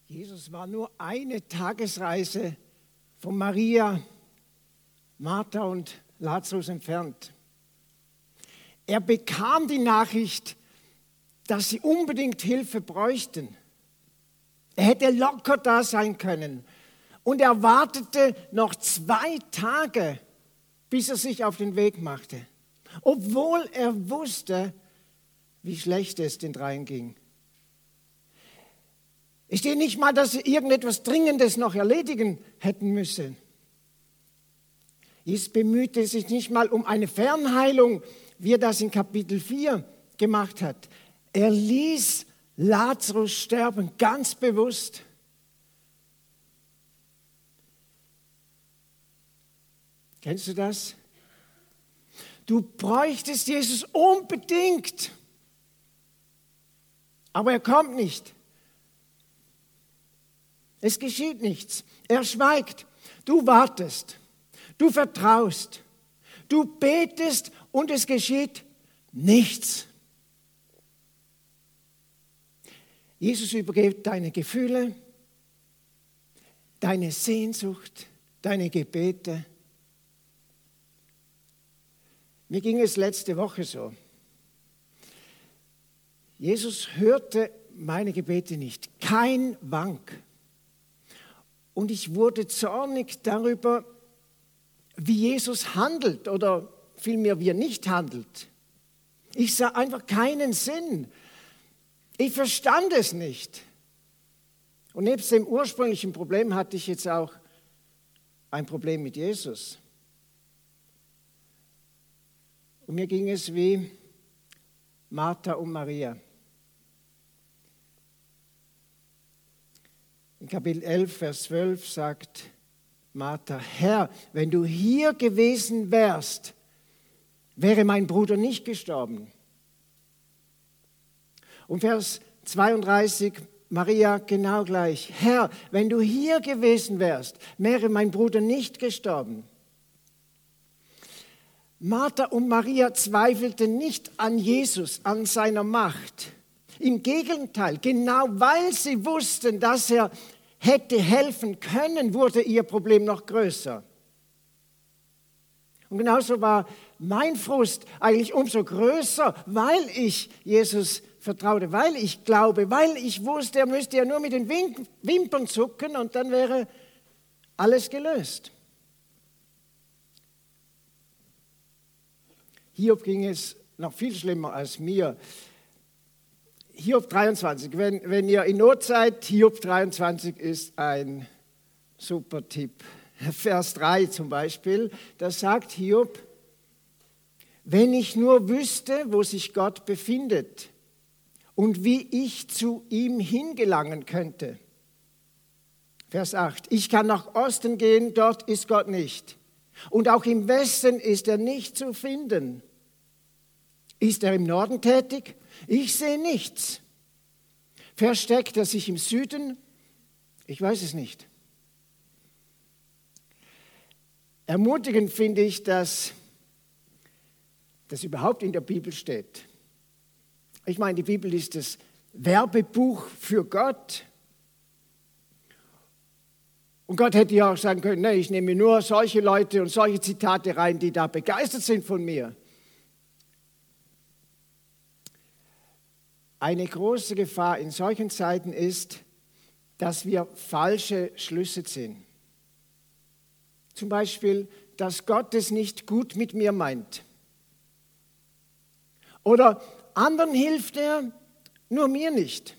Jesus war nur eine Tagesreise von Maria, Martha und Lazarus entfernt. Er bekam die Nachricht, dass sie unbedingt Hilfe bräuchten. Er hätte locker da sein können. Und er wartete noch 2 Tage, bis er sich auf den Weg machte. Obwohl er wusste, wie schlecht es den dreien ging. Es steht nicht mal, dass sie irgendetwas Dringendes noch erledigen hätten müssen. Jesus bemühte sich nicht mal um eine Fernheilung, wie er das in Kapitel 4 gemacht hat. Er ließ Lazarus sterben, ganz bewusst. Kennst du das? Du bräuchtest Jesus unbedingt, aber er kommt nicht. Es geschieht nichts. Er schweigt. Du wartest. Du vertraust. Du betest und es geschieht nichts. Jesus übergibt deine Gefühle, deine Sehnsucht, deine Gebete. Mir ging es letzte Woche so. Jesus hörte meine Gebete nicht. Kein Wank. Und ich wurde zornig darüber, wie Jesus handelt oder vielmehr wie er nicht handelt. Ich sah einfach keinen Sinn. Ich verstand es nicht. Und nebst dem ursprünglichen Problem hatte ich jetzt auch ein Problem mit Jesus. Und mir ging es wie Martha und Maria. In Kapitel 11, Vers 12 sagt Martha, Herr, wenn du hier gewesen wärst, wäre mein Bruder nicht gestorben. Und Vers 32, Maria genau gleich, Herr, wenn du hier gewesen wärst, wäre mein Bruder nicht gestorben. Martha und Maria zweifelten nicht an Jesus, an seiner Macht. Im Gegenteil, genau weil sie wussten, dass er hätte helfen können, wurde ihr Problem noch größer. Und genauso war mein Frust eigentlich umso größer, weil ich Jesus vertraute, weil ich glaube, weil ich wusste, er müsste ja nur mit den Wimpern zucken und dann wäre alles gelöst. Hiob ging es noch viel schlimmer als mir. Hiob 23, wenn ihr in Not seid, Hiob 23 ist ein super Tipp. Vers 3 zum Beispiel, da sagt Hiob, wenn ich nur wüsste, wo sich Gott befindet und wie ich zu ihm hingelangen könnte. Vers 8, ich kann nach Osten gehen, dort ist Gott nicht. Und auch im Westen ist er nicht zu finden. Ist er im Norden tätig? Ich sehe nichts. Versteckt er sich im Süden? Ich weiß es nicht. Ermutigend finde ich, dass das überhaupt in der Bibel steht. Ich meine, die Bibel ist das Werbebuch für Gott. Und Gott hätte ja auch sagen können, nee, ich nehme nur solche Leute und solche Zitate rein, die da begeistert sind von mir. Eine große Gefahr in solchen Zeiten ist, dass wir falsche Schlüsse ziehen. Zum Beispiel, dass Gott es nicht gut mit mir meint. Oder anderen hilft er, nur mir nicht.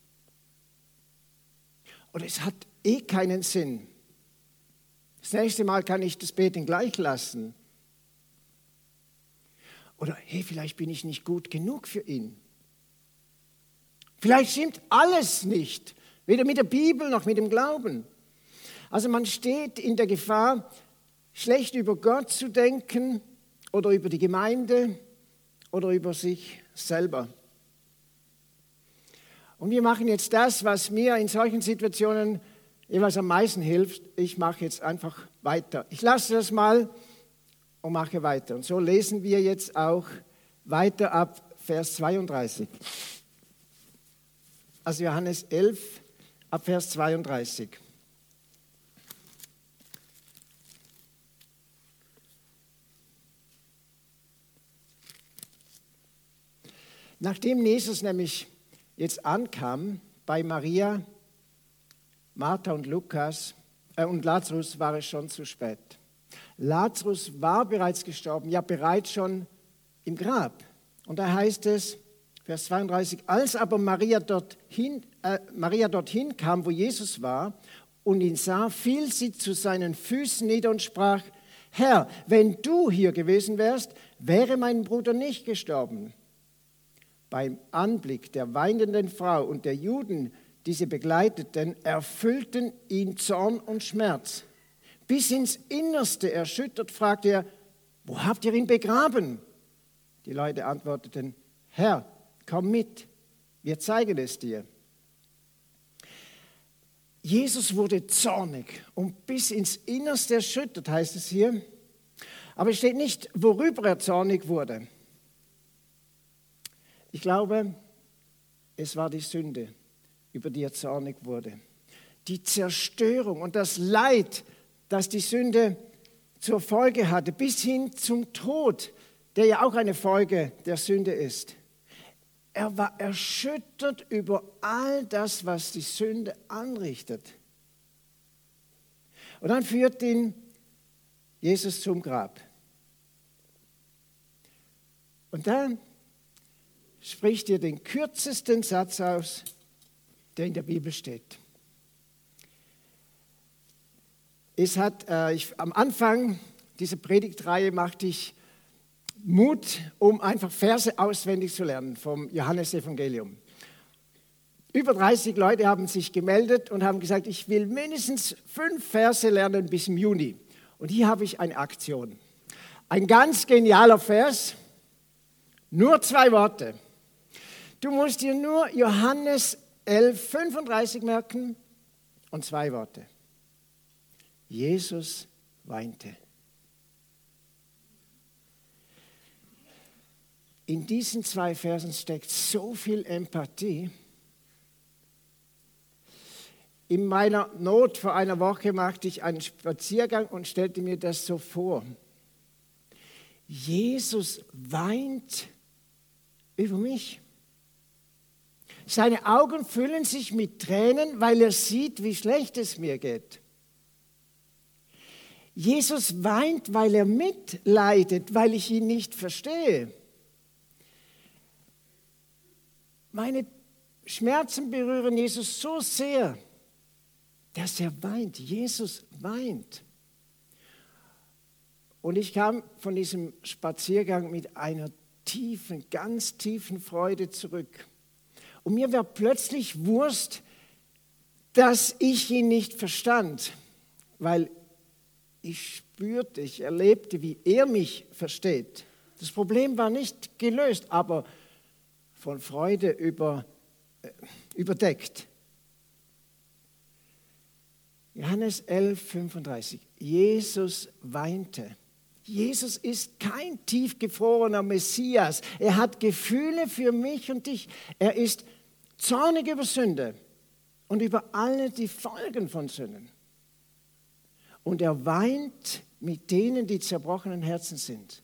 Oder es hat keinen Sinn. Das nächste Mal kann ich das Beten gleich lassen. Oder hey, vielleicht bin ich nicht gut genug für ihn. Vielleicht stimmt alles nicht, weder mit der Bibel noch mit dem Glauben. Also man steht in der Gefahr, schlecht über Gott zu denken oder über die Gemeinde oder über sich selber. Und wir machen jetzt das, was mir in solchen Situationen jeweils am meisten hilft. Ich mache jetzt einfach weiter. Ich lasse das mal und mache weiter. Und so lesen wir jetzt auch weiter ab Vers 32. Also Johannes 11, ab Vers 32. Nachdem Jesus nämlich jetzt ankam bei Maria, Martha und und Lazarus, war es schon zu spät. Lazarus war bereits gestorben, ja bereits schon im Grab. Und da heißt es, Vers 32, als aber Maria dorthin kam, wo Jesus war und ihn sah, fiel sie zu seinen Füßen nieder und sprach, Herr, wenn du hier gewesen wärst, wäre mein Bruder nicht gestorben. Beim Anblick der weinenden Frau und der Juden, die sie begleiteten, erfüllten ihn Zorn und Schmerz. Bis ins Innerste erschüttert fragte er, wo habt ihr ihn begraben? Die Leute antworteten, Herr, komm mit, wir zeigen es dir. Jesus wurde zornig und bis ins Innerste erschüttert, heißt es hier. Aber es steht nicht, worüber er zornig wurde. Ich glaube, es war die Sünde, über die er zornig wurde. Die Zerstörung und das Leid, das die Sünde zur Folge hatte, bis hin zum Tod, der ja auch eine Folge der Sünde ist. Er war erschüttert über all das, was die Sünde anrichtet. Und dann führt ihn Jesus zum Grab. Und dann spricht er den kürzesten Satz aus, der in der Bibel steht. Am Anfang dieser Predigtreihe machte ich Mut, um einfach Verse auswendig zu lernen vom Johannesevangelium. Über 30 Leute haben sich gemeldet und haben gesagt, ich will mindestens 5 Verse lernen bis im Juni. Und hier habe ich eine Aktion. Ein ganz genialer Vers, nur 2 Worte. Du musst dir nur Johannes 11,35 merken und 2 Worte. Jesus weinte. In diesen 2 Versen steckt so viel Empathie. In meiner Not vor einer Woche machte ich einen Spaziergang und stellte mir das so vor. Jesus weint über mich. Seine Augen füllen sich mit Tränen, weil er sieht, wie schlecht es mir geht. Jesus weint, weil er mitleidet, weil ich ihn nicht verstehe. Meine Schmerzen berühren Jesus so sehr, dass er weint. Jesus weint. Und ich kam von diesem Spaziergang mit einer tiefen, ganz tiefen Freude zurück. Und mir war plötzlich Wurst, dass ich ihn nicht verstand, weil ich spürte, ich erlebte, wie er mich versteht. Das Problem war nicht gelöst, aber von Freude überdeckt. Johannes 11,35. Jesus weinte. Jesus ist kein tiefgefrorener Messias. Er hat Gefühle für mich und dich. Er ist zornig über Sünde und über alle die Folgen von Sünden. Und er weint mit denen, die zerbrochenen Herzen sind.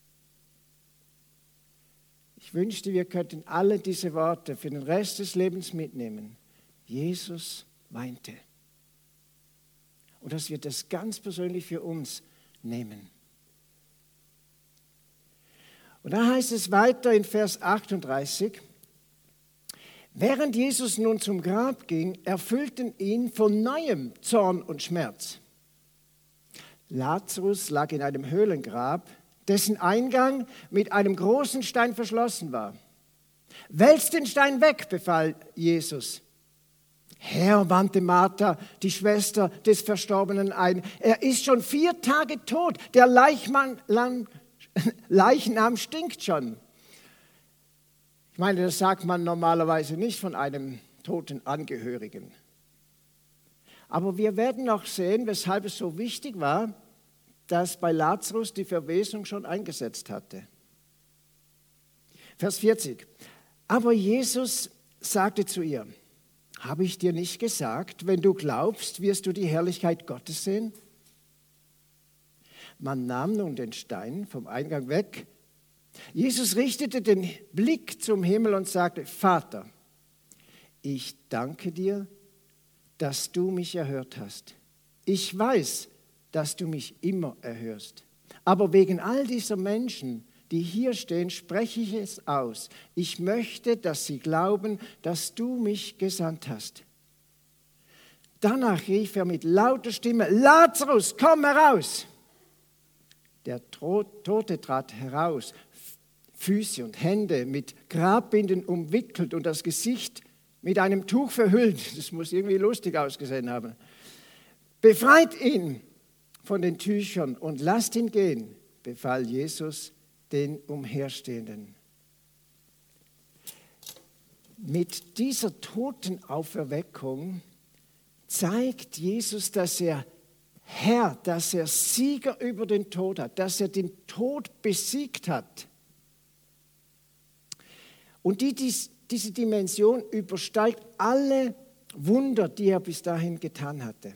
Ich wünschte, wir könnten alle diese Worte für den Rest des Lebens mitnehmen. Jesus weinte. Und dass wir das ganz persönlich für uns nehmen. Und da heißt es weiter in Vers 38, während Jesus nun zum Grab ging, erfüllten ihn von neuem Zorn und Schmerz. Lazarus lag in einem Höhlengrab, dessen Eingang mit einem großen Stein verschlossen war. Wälzt den Stein weg, befahl Jesus. Herr, wandte Martha, die Schwester des Verstorbenen, ein, er ist schon 4 Tage tot, der Leichnam stinkt schon. Ich meine, das sagt man normalerweise nicht von einem toten Angehörigen. Aber wir werden noch sehen, weshalb es so wichtig war, dass bei Lazarus die Verwesung schon eingesetzt hatte. Vers 40. Aber Jesus sagte zu ihr, habe ich dir nicht gesagt, wenn du glaubst, wirst du die Herrlichkeit Gottes sehen? Man nahm nun den Stein vom Eingang weg. Jesus richtete den Blick zum Himmel und sagte, Vater, ich danke dir, dass du mich erhört hast. Ich weiß, dass du mich immer erhörst. Aber wegen all dieser Menschen, die hier stehen, spreche ich es aus. Ich möchte, dass sie glauben, dass du mich gesandt hast. Danach rief er mit lauter Stimme, Lazarus, komm heraus! Der Tote trat heraus, Füße und Hände mit Grabbinden umwickelt und das Gesicht mit einem Tuch verhüllt. Das muss irgendwie lustig ausgesehen haben. Befreit ihn von den Tüchern und lasst ihn gehen, befahl Jesus den Umherstehenden. Mit dieser Totenauferweckung zeigt Jesus, dass er Herr, dass er Sieger über den Tod hat, dass er den Tod besiegt hat. Und diese Dimension übersteigt alle Wunder, die er bis dahin getan hatte.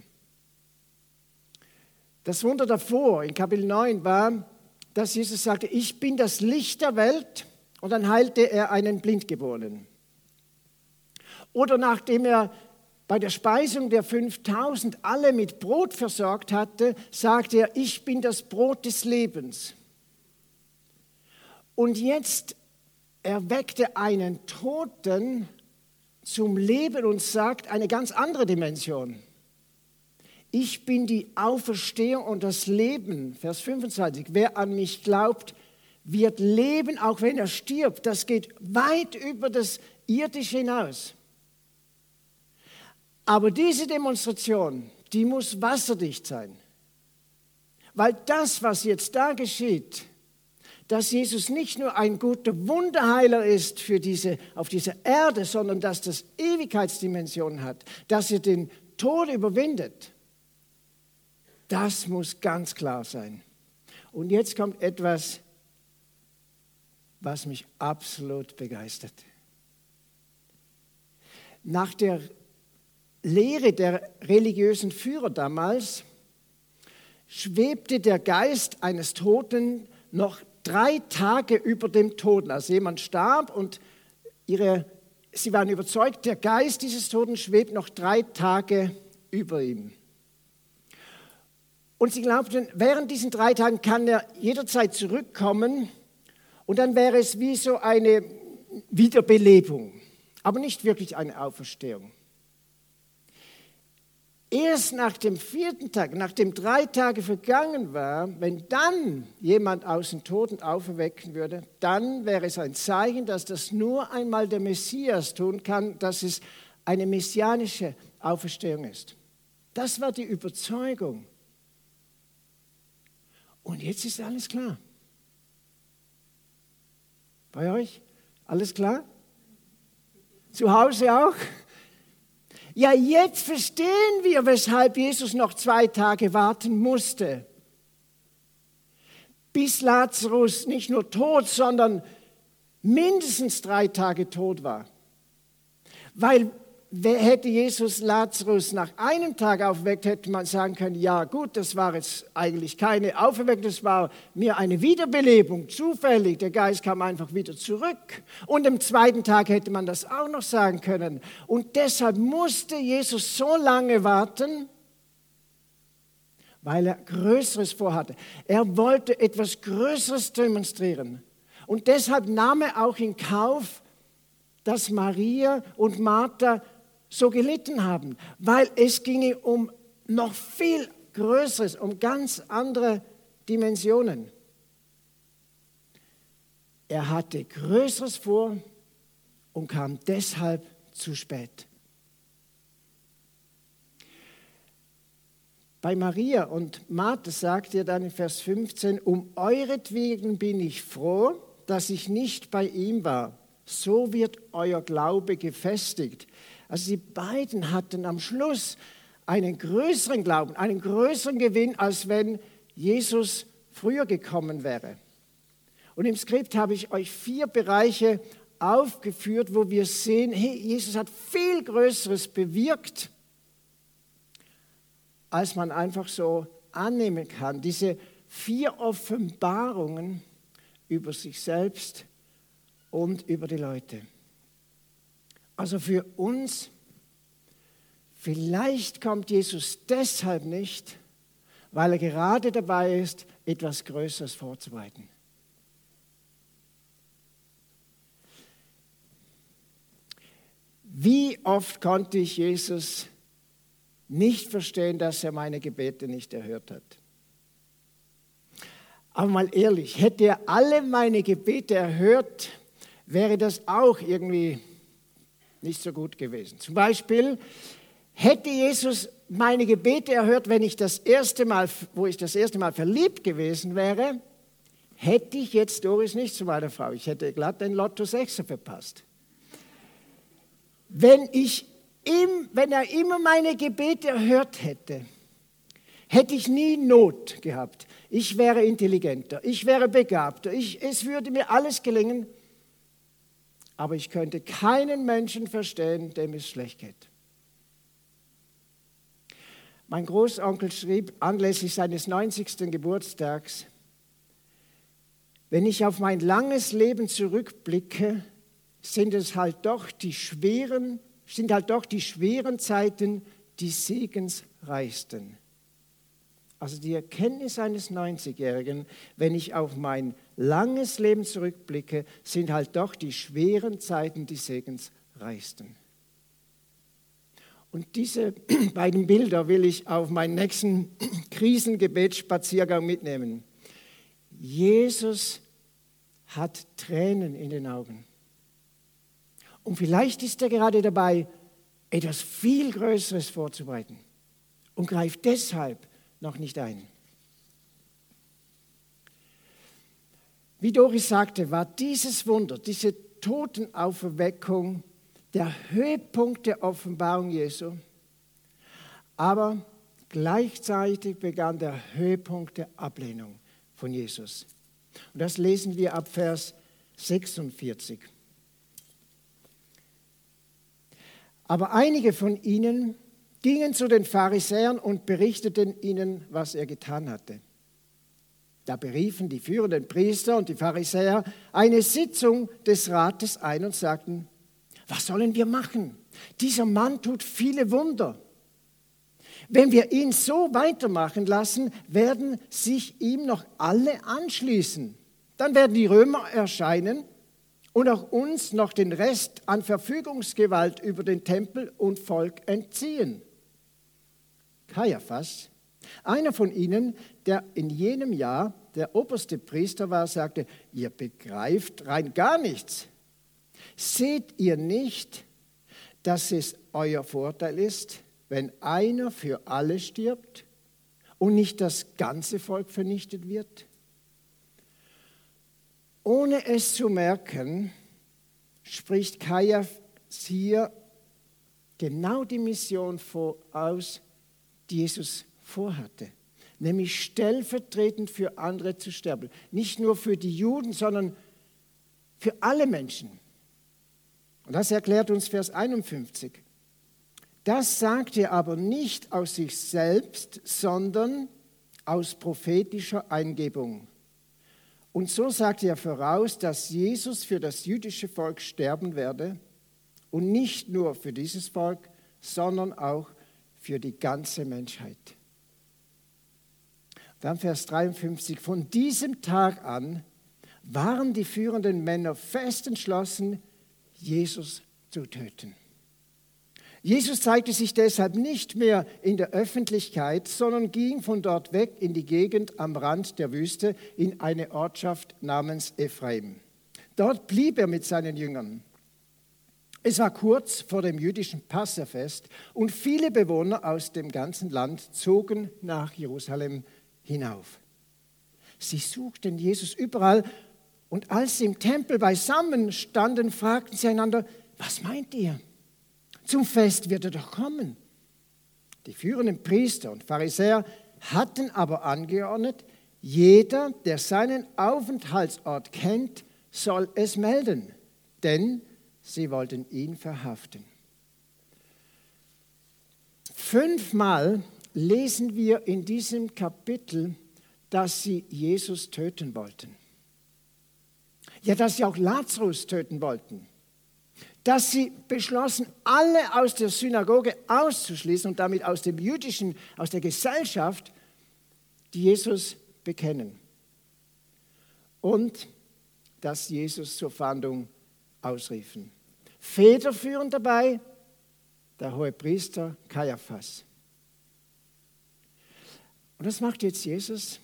Das Wunder davor, in Kapitel 9, war, dass Jesus sagte, ich bin das Licht der Welt, und dann heilte er einen Blindgeborenen. Oder nachdem er bei der Speisung der 5.000 alle mit Brot versorgt hatte, sagte er, ich bin das Brot des Lebens. Und jetzt erweckt er einen Toten zum Leben und sagt eine ganz andere Dimension. Ich bin die Auferstehung und das Leben. Vers 25. Wer an mich glaubt, wird leben, auch wenn er stirbt. Das geht weit über das Irdische hinaus. Aber diese Demonstration, die muss wasserdicht sein. Weil das, was jetzt da geschieht, dass Jesus nicht nur ein guter Wunderheiler ist auf dieser Erde, sondern dass das Ewigkeitsdimension hat, dass er den Tod überwindet, das muss ganz klar sein. Und jetzt kommt etwas, was mich absolut begeistert. Nach der Lehre der religiösen Führer damals schwebte der Geist eines Toten noch 3 Tage über dem Toten. Also jemand starb und sie waren überzeugt, der Geist dieses Toten schwebt noch 3 Tage über ihm. Und sie glaubten, während diesen 3 Tagen kann er jederzeit zurückkommen und dann wäre es wie so eine Wiederbelebung, aber nicht wirklich eine Auferstehung. Erst nach dem 4. Tag, nachdem 3 Tage vergangen war, wenn dann jemand aus den Toten auferwecken würde, dann wäre es ein Zeichen, dass das nur einmal der Messias tun kann, dass es eine messianische Auferstehung ist. Das war die Überzeugung. Und jetzt ist alles klar. Bei euch? Alles klar? Zu Hause auch? Ja, jetzt verstehen wir, weshalb Jesus noch 2 Tage warten musste, bis Lazarus nicht nur tot, sondern mindestens 3 Tage tot war. Weil hätte Jesus Lazarus nach einem Tag auferweckt, hätte man sagen können, ja gut, das war jetzt eigentlich keine Auferweckung, das war mir eine Wiederbelebung, zufällig, der Geist kam einfach wieder zurück. Und am 2. Tag hätte man das auch noch sagen können. Und deshalb musste Jesus so lange warten, weil er Größeres vorhatte. Er wollte etwas Größeres demonstrieren. Und deshalb nahm er auch in Kauf, dass Maria und Martha so gelitten haben, weil es ginge um noch viel Größeres, um ganz andere Dimensionen. Er hatte Größeres vor und kam deshalb zu spät. Bei Maria und Martha sagt er dann in Vers 15, um euretwegen bin ich froh, dass ich nicht bei ihm war. So wird euer Glaube gefestigt. Also die beiden hatten am Schluss einen größeren Glauben, einen größeren Gewinn, als wenn Jesus früher gekommen wäre. Und im Skript habe ich euch 4 Bereiche aufgeführt, wo wir sehen, hey, Jesus hat viel Größeres bewirkt, als man einfach so annehmen kann. Diese 4 Offenbarungen über sich selbst und über die Leute. Also für uns, vielleicht kommt Jesus deshalb nicht, weil er gerade dabei ist, etwas Größeres vorzubereiten. Wie oft konnte ich Jesus nicht verstehen, dass er meine Gebete nicht erhört hat? Aber mal ehrlich, hätte er alle meine Gebete erhört, wäre das auch irgendwie nicht so gut gewesen. Zum Beispiel hätte Jesus meine Gebete erhört, wenn ich wo ich das erste Mal verliebt gewesen wäre, hätte ich jetzt Doris nicht zu meiner Frau. Ich hätte glatt den Lotto 6 verpasst. Wenn er immer meine Gebete erhört hätte, hätte ich nie Not gehabt. Ich wäre intelligenter, ich wäre begabter, es würde mir alles gelingen, aber ich könnte keinen Menschen verstehen, dem es schlecht geht. Mein Großonkel schrieb anlässlich seines 90. Geburtstags: Wenn ich auf mein langes Leben zurückblicke, sind halt doch die schweren Zeiten die segensreichsten. Also die Erkenntnis eines 90-Jährigen, wenn ich auf mein langes Leben zurückblicke, sind halt doch die schweren Zeiten die segensreichsten. Und diese beiden Bilder will ich auf meinen nächsten Krisengebetsspaziergang mitnehmen. Jesus hat Tränen in den Augen. Und vielleicht ist er gerade dabei, etwas viel Größeres vorzubereiten und greift deshalb noch nicht ein. Wie Doris sagte, war dieses Wunder, diese Totenauferweckung der Höhepunkt der Offenbarung Jesu, aber gleichzeitig begann der Höhepunkt der Ablehnung von Jesus. Und das lesen wir ab Vers 46. Aber einige von ihnen gingen zu den Pharisäern und berichteten ihnen, was er getan hatte. Da beriefen die führenden Priester und die Pharisäer eine Sitzung des Rates ein und sagten: Was sollen wir machen? Dieser Mann tut viele Wunder. Wenn wir ihn so weitermachen lassen, werden sich ihm noch alle anschließen. Dann werden die Römer erscheinen und auch uns noch den Rest an Verfügungsgewalt über den Tempel und Volk entziehen. Kaiaphas, einer von ihnen, der in jenem Jahr der oberste Priester war, sagte: Ihr begreift rein gar nichts. Seht ihr nicht, dass es euer Vorteil ist, wenn einer für alle stirbt und nicht das ganze Volk vernichtet wird? Ohne es zu merken, spricht Kaiaphas hier genau die Mission voraus, die Jesus vorhatte, nämlich stellvertretend für andere zu sterben. Nicht nur für die Juden, sondern für alle Menschen. Und das erklärt uns Vers 51. Das sagt er aber nicht aus sich selbst, sondern aus prophetischer Eingebung. Und so sagt er voraus, dass Jesus für das jüdische Volk sterben werde und nicht nur für dieses Volk, sondern auch für die ganze Menschheit. Dann Vers 53. Von diesem Tag an waren die führenden Männer fest entschlossen, Jesus zu töten. Jesus zeigte sich deshalb nicht mehr in der Öffentlichkeit, sondern ging von dort weg in die Gegend am Rand der Wüste in eine Ortschaft namens Ephraim. Dort blieb er mit seinen Jüngern. Es war kurz vor dem jüdischen Passafest und viele Bewohner aus dem ganzen Land zogen nach Jerusalem hinauf. Sie suchten Jesus überall und als sie im Tempel beisammen standen, fragten sie einander: Was meint ihr? Zum Fest wird er doch kommen. Die führenden Priester und Pharisäer hatten aber angeordnet, jeder, der seinen Aufenthaltsort kennt, soll es melden, denn sie wollten ihn verhaften. 5-mal lesen wir in diesem Kapitel, dass sie Jesus töten wollten. Ja, dass sie auch Lazarus töten wollten. Dass sie beschlossen, alle aus der Synagoge auszuschließen und damit aus der Gesellschaft, die Jesus bekennen. Und dass Jesus zur Fahndung ausriefen. Federführend dabei der Hohepriester Kaiaphas. Und was macht jetzt Jesus?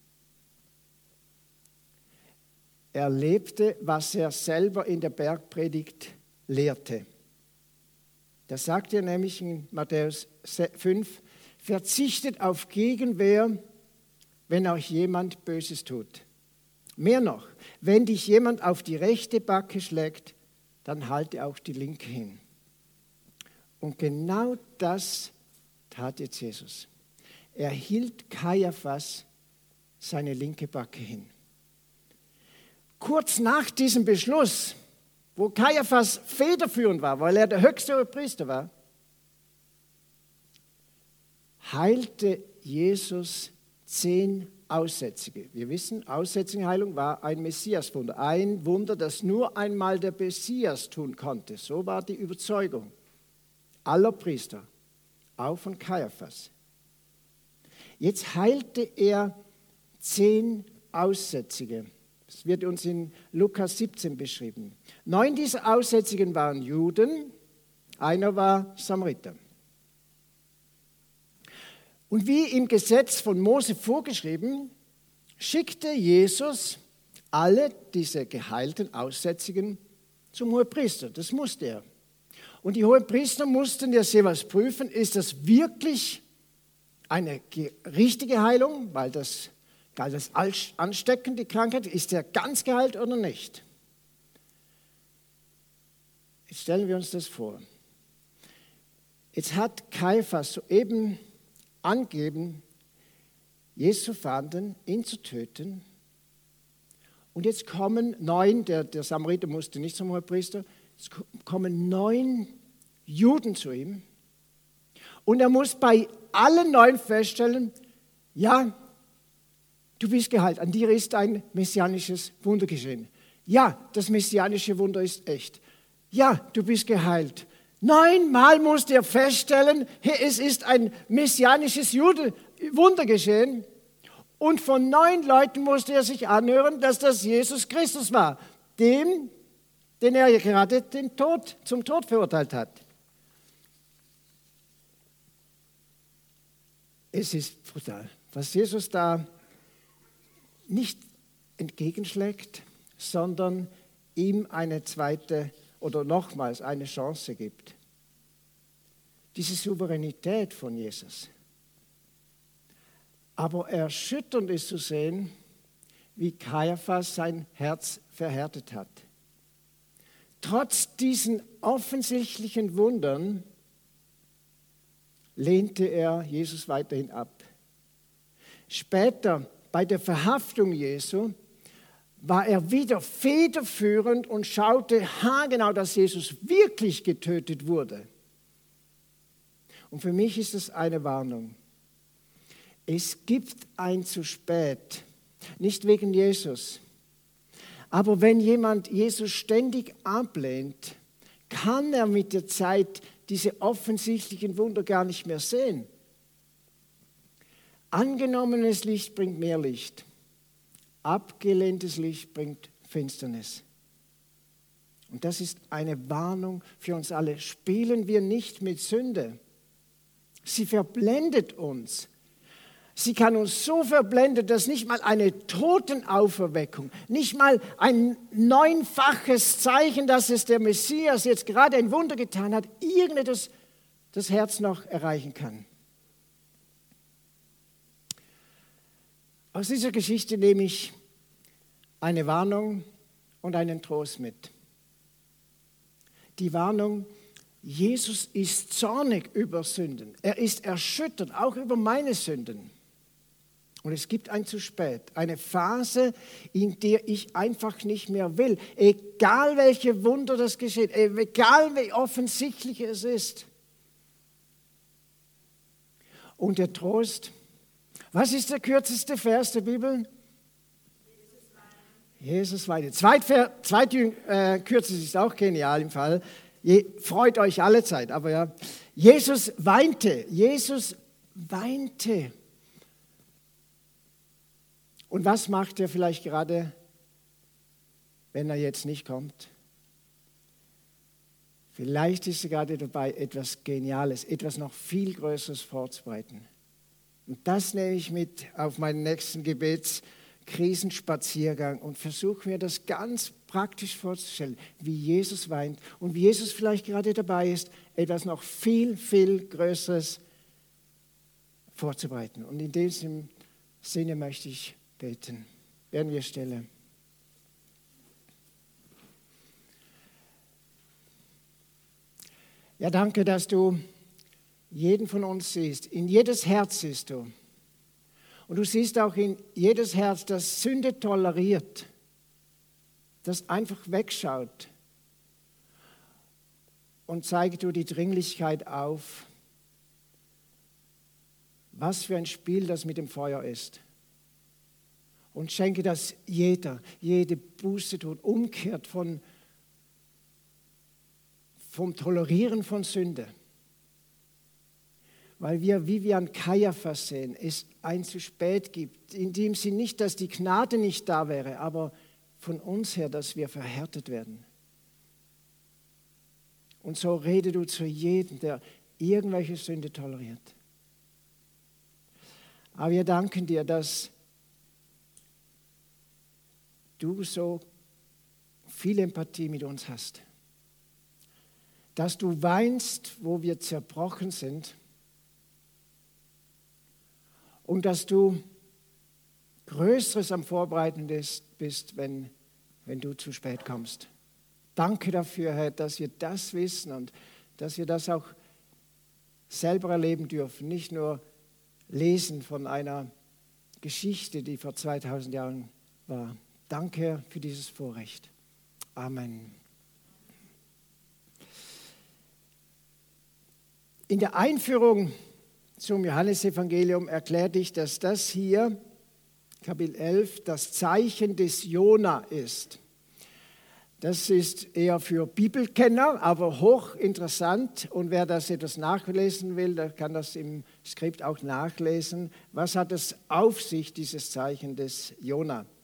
Er lebte, was er selber in der Bergpredigt lehrte. Da sagt er nämlich in Matthäus 5, verzichtet auf Gegenwehr, wenn euch jemand Böses tut. Mehr noch, wenn dich jemand auf die rechte Backe schlägt, dann halte auch die linke hin. Und genau das tat jetzt Jesus. Er hielt Kaiaphas seine linke Backe hin. Kurz nach diesem Beschluss, wo Kaiaphas federführend war, weil er der höchste Hohepriester war, heilte Jesus 10 Aussätzige. Wir wissen, Aussätzigenheilung war ein Messiaswunder. Ein Wunder, das nur einmal der Messias tun konnte. So war die Überzeugung aller Priester, auch von Kaiaphas. Jetzt heilte er 10 Aussätzige. Das wird uns in Lukas 17 beschrieben. 9 dieser Aussätzigen waren Juden, einer war Samariter. Und wie im Gesetz von Mose vorgeschrieben, schickte Jesus alle diese geheilten Aussätzigen zum Hohepriester. Das musste er. Und die Hohepriester mussten ja jeweils prüfen, ist das wirklich eine richtige Heilung, weil das galt als ansteckende Krankheit, ist er ganz geheilt oder nicht? Jetzt stellen wir uns das vor. Jetzt hat Kaiaphas soeben angegeben, Jesus zu fahnden, ihn zu töten. Und jetzt kommen 9, der Samariter musste nicht zum Hohepriester, jetzt kommen 9 Juden zu ihm. Und er muss bei allen 9 feststellen, ja, du bist geheilt, an dir ist ein messianisches Wunder geschehen. Ja, das messianische Wunder ist echt. Ja, du bist geheilt. 9-mal musste er feststellen, es ist ein messianisches Wunder geschehen. Und von 9 Leuten musste er sich anhören, dass das Jesus Christus war, den er ja gerade zum Tod verurteilt hat. Es ist brutal, was Jesus da nicht entgegenschlägt, sondern ihm eine zweite oder nochmals eine Chance gibt. Diese Souveränität von Jesus. Aber erschütternd ist zu sehen, wie Kaiaphas sein Herz verhärtet hat. Trotz diesen offensichtlichen Wundern lehnte er Jesus weiterhin ab. Später, bei der Verhaftung Jesu, war er wieder federführend und schaute haargenau, dass Jesus wirklich getötet wurde. Und für mich ist es eine Warnung. Es gibt ein zu spät, nicht wegen Jesus. Aber wenn jemand Jesus ständig ablehnt, kann er mit der Zeit diese offensichtlichen Wunder gar nicht mehr sehen. Angenommenes Licht bringt mehr Licht. Abgelehntes Licht bringt Finsternis. Und das ist eine Warnung für uns alle. Spielen wir nicht mit Sünde. Sie verblendet uns. Sie kann uns so verblenden, dass nicht mal eine Totenauferweckung, nicht mal ein 9-faches Zeichen, dass es der Messias jetzt gerade ein Wunder getan hat, irgendetwas das Herz noch erreichen kann. Aus dieser Geschichte nehme ich eine Warnung und einen Trost mit. Die Warnung: Jesus ist zornig über Sünden. Er ist erschüttert, auch über meine Sünden. Und es gibt ein zu spät, eine Phase, in der ich einfach nicht mehr will. Egal welche Wunder das geschieht, egal wie offensichtlich es ist. Und der Trost, was ist der kürzeste Vers der Bibel? Jesus weinte. Zweitkürzes ist auch genial im Fall. Freut euch alle Zeit, aber ja. Jesus weinte. Jesus weinte. Und was macht er vielleicht gerade, wenn er jetzt nicht kommt? Vielleicht ist er gerade dabei, etwas Geniales, etwas noch viel Größeres vorzubereiten. Und das nehme ich mit auf meinen nächsten Gebetskrisenspaziergang und versuche mir das ganz praktisch vorzustellen, wie Jesus weint und wie Jesus vielleicht gerade dabei ist, etwas noch viel, viel Größeres vorzubereiten. Und in diesem Sinne möchte ich beten. Werden wir stille. Ja, danke, dass du jeden von uns siehst. In jedes Herz siehst du. Und du siehst auch in jedes Herz, das Sünde toleriert, das einfach wegschaut. Und zeige du die Dringlichkeit auf, was für ein Spiel das mit dem Feuer ist. Und schenke, dass jede Buße tut, umkehrt vom Tolerieren von Sünde. Weil wir, wie wir an Kaiaphas sehen, es ein zu spät gibt. In dem Sinn nicht, dass die Gnade nicht da wäre, aber von uns her, dass wir verhärtet werden. Und so rede du zu jedem, der irgendwelche Sünde toleriert. Aber wir danken dir, dass du so viel Empathie mit uns hast. Dass du weinst, wo wir zerbrochen sind. Und dass du Größeres am Vorbereiten bist, wenn du zu spät kommst. Danke dafür, Herr, dass wir das wissen und dass wir das auch selber erleben dürfen. Nicht nur lesen von einer Geschichte, die vor 2000 Jahren war. Danke für dieses Vorrecht. Amen. In der Einführung zum Johannesevangelium erklärte ich, dass das hier, Kapitel 11, das Zeichen des Jona ist. Das ist eher für Bibelkenner, aber hochinteressant. Und wer das etwas nachlesen will, der kann das im Skript auch nachlesen. Was hat es auf sich, dieses Zeichen des Jona?